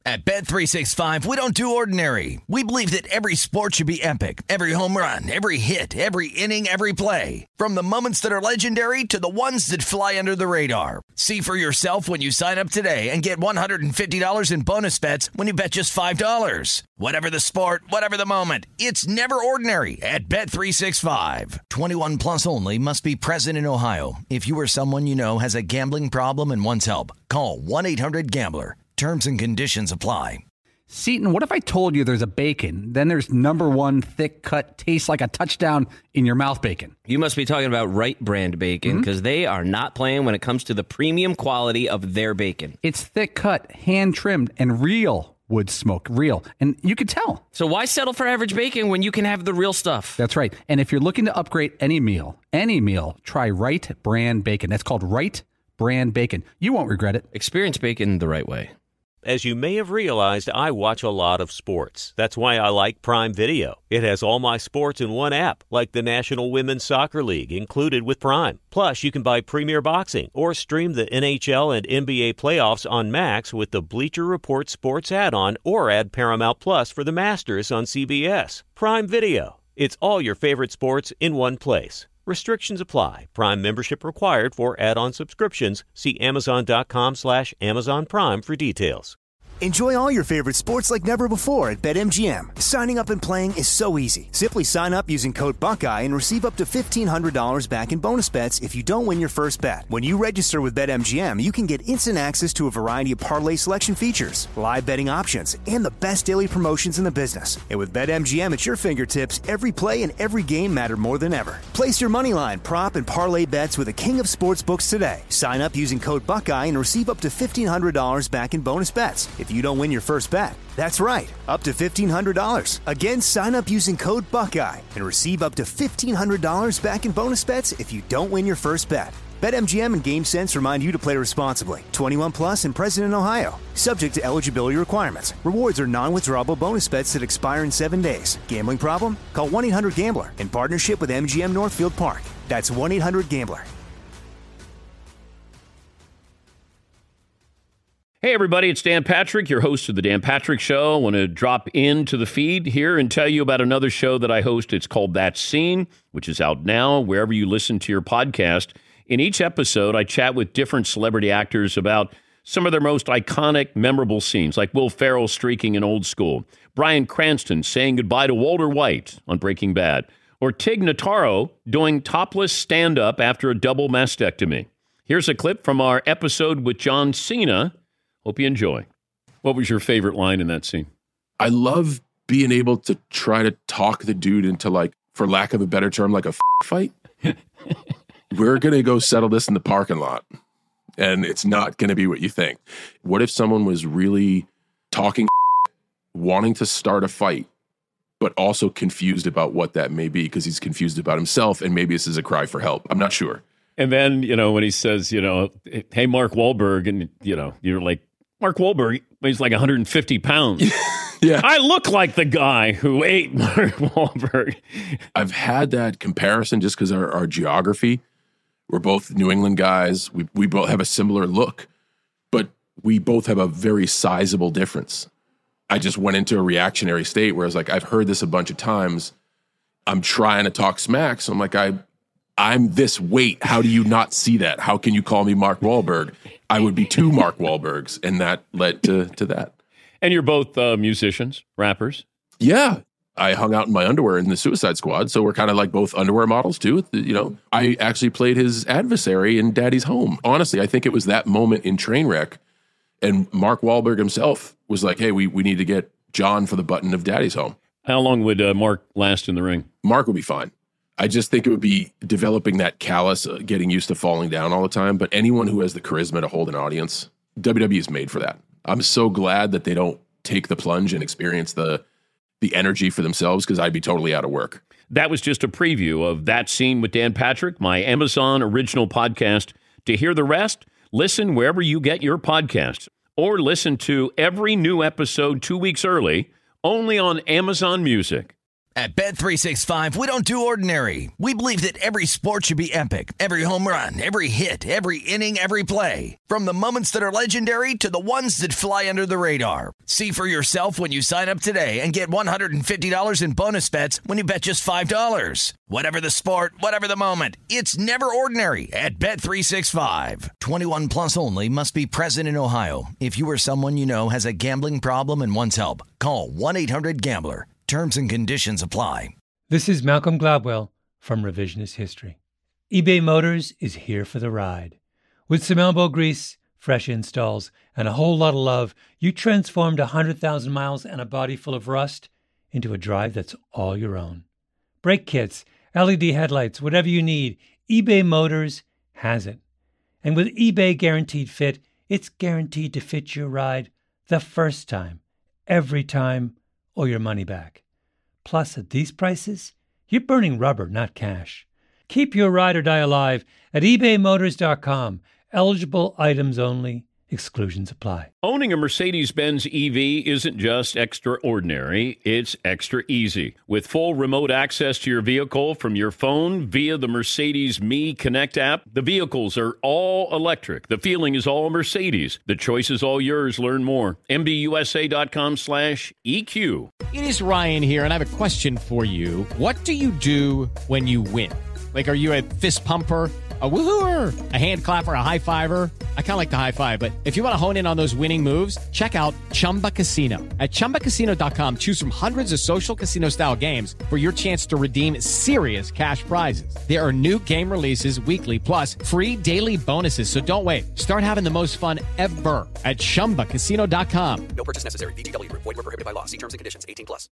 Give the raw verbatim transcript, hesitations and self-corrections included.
At Bet three sixty-five, we don't do ordinary. We believe that every sport should be epic. Every home run, every hit, every inning, every play. From the moments that are legendary to the ones that fly under the radar. See for yourself when you sign up today and get one hundred fifty dollars in bonus bets when you bet just five dollars. Whatever the sport, whatever the moment, it's never ordinary at Bet three sixty-five. twenty-one plus only. Must be present in Ohio. If you or someone you know has a gambling problem and wants help, call one eight hundred gambler. Terms and conditions apply. Seton, what if I told you there's a bacon, then there's number one thick cut, tastes like a touchdown in your mouth bacon? You must be talking about Wright brand bacon, because mm-hmm. they are not playing when it comes to the premium quality of their bacon. It's thick cut, hand trimmed, and real wood smoke, real. And you could tell. So why settle for average bacon when you can have the real stuff? That's right. And if you're looking to upgrade any meal, any meal, try Wright brand bacon. That's called Wright brand bacon. You won't regret it. Experience bacon the right way. As you may have realized, I watch a lot of sports. That's why I like Prime Video. It has all my sports in one app, like the National Women's Soccer League, included with Prime. Plus, you can buy Premier Boxing or stream the N H L and N B A playoffs on Max with the Bleacher Report Sports add-on, or add Paramount Plus for the Masters on C B S. Prime Video. It's all your favorite sports in one place. Restrictions apply. Prime membership required for add-on subscriptions. See Amazon.com slash Amazon Prime for details. Enjoy all your favorite sports like never before at BetMGM. Signing up and playing is so easy. Simply sign up using code Buckeye and receive up to fifteen hundred dollars back in bonus bets if you don't win your first bet. When you register with BetMGM, you can get instant access to a variety of parlay selection features, live betting options, and the best daily promotions in the business. And with BetMGM at your fingertips, every play and every game matter more than ever. Place your moneyline, prop, and parlay bets with the king of sportsbooks today. Sign up using code Buckeye and receive up to fifteen hundred dollars back in bonus bets if you don't win your first bet. That's right, up to fifteen hundred dollars. Again, sign up using code Buckeye and receive up to fifteen hundred dollars back in bonus bets if you don't win your first bet. BetMGM and GameSense remind you to play responsibly. twenty-one plus and present in Ohio. Subject to eligibility requirements. Rewards are non-withdrawable bonus bets that expire in seven days. Gambling problem? Call one eight hundred gambler in partnership with M G M Northfield Park. That's one eight hundred gambler. Hey, everybody, it's Dan Patrick, your host of The Dan Patrick Show. I want to drop into the feed here and tell you about another show that I host. It's called That Scene, which is out now wherever you listen to your podcast. In each episode, I chat with different celebrity actors about some of their most iconic, memorable scenes, like Will Ferrell streaking in Old School, Bryan Cranston saying goodbye to Walter White on Breaking Bad, or Tig Notaro doing topless stand-up after a double mastectomy. Here's a clip from our episode with John Cena. Hope you enjoy. What was your favorite line in that scene? I love being able to try to talk the dude into, like, for lack of a better term, like a f- fight. We're going to go settle this in the parking lot, and it's not going to be what you think. What if someone was really talking, wanting to start a fight, but also confused about what that may be because he's confused about himself, and maybe this is a cry for help? I'm not sure. And then, you know, when he says, you know, hey, Mark Wahlberg, and, you know, you're like, Mark Wahlberg weighs like one hundred fifty pounds. Yeah. I look like the guy who ate Mark Wahlberg. I've had that comparison just because our, our geography, we're both New England guys. We we both have a similar look, but we both have a very sizable difference. I just went into a reactionary state where I was like, I've heard this a bunch of times. I'm trying to talk smack. So I'm like, I, I'm this weight. How do you not see that? How can you call me Mark Wahlberg? I would be two Mark Wahlbergs, and that led to, to that. And you're both uh, musicians, rappers. Yeah. I hung out in my underwear in the Suicide Squad, so we're kind of like both underwear models too. You know, I actually played his adversary in Daddy's Home. Honestly, I think it was that moment in Trainwreck, and Mark Wahlberg himself was like, hey, we, we need to get John for the button of Daddy's Home. How long would uh, Mark last in the ring? Mark would be fine. I just think it would be developing that callus, uh, getting used to falling down all the time. But anyone who has the charisma to hold an audience, W W E is made for that. I'm so glad that they don't take the plunge and experience the the energy for themselves, because I'd be totally out of work. That was just a preview of That Scene with Dan Patrick, my Amazon original podcast. To hear the rest, listen wherever you get your podcasts, or listen to every new episode two weeks early, only on Amazon Music. At Bet three sixty-five, we don't do ordinary. We believe that every sport should be epic. Every home run, every hit, every inning, every play. From the moments that are legendary to the ones that fly under the radar. See for yourself when you sign up today and get one hundred fifty dollars in bonus bets when you bet just five dollars. Whatever the sport, whatever the moment, it's never ordinary at Bet three sixty-five. twenty-one plus only. Must be present in Ohio. If you or someone you know has a gambling problem and wants help, call one eight hundred gambler. Terms and conditions apply. This is Malcolm Gladwell from Revisionist History. eBay Motors is here for the ride. With some elbow grease, fresh installs, and a whole lot of love, you transformed one hundred thousand miles and a body full of rust into a drive that's all your own. Brake kits, L E D headlights, whatever you need, eBay Motors has it. And with eBay Guaranteed Fit, it's guaranteed to fit your ride the first time, every time, or your money back. Plus, at these prices, you're burning rubber, not cash. Keep your ride or die alive at ebay motors dot com. Eligible items only. Exclusions apply. Owning a Mercedes-Benz E V isn't just extraordinary, it's extra easy. With full remote access to your vehicle from your phone via the Mercedes Me Connect app, the vehicles are all electric. The feeling is all Mercedes. The choice is all yours. Learn more. M B U S A dot com slash E Q. It is Ryan here, and I have a question for you. What do you do when you win? Like, are you a fist pumper, a woohooer, a hand clapper, a high fiver? I kind of like the high five, but if you want to hone in on those winning moves, check out Chumba Casino. At chumba casino dot com, choose from hundreds of social casino style games for your chance to redeem serious cash prizes. There are new game releases weekly, plus free daily bonuses. So don't wait. Start having the most fun ever at chumba casino dot com. No purchase necessary. V G W Group. Void where prohibited by law. See terms and conditions. eighteen plus.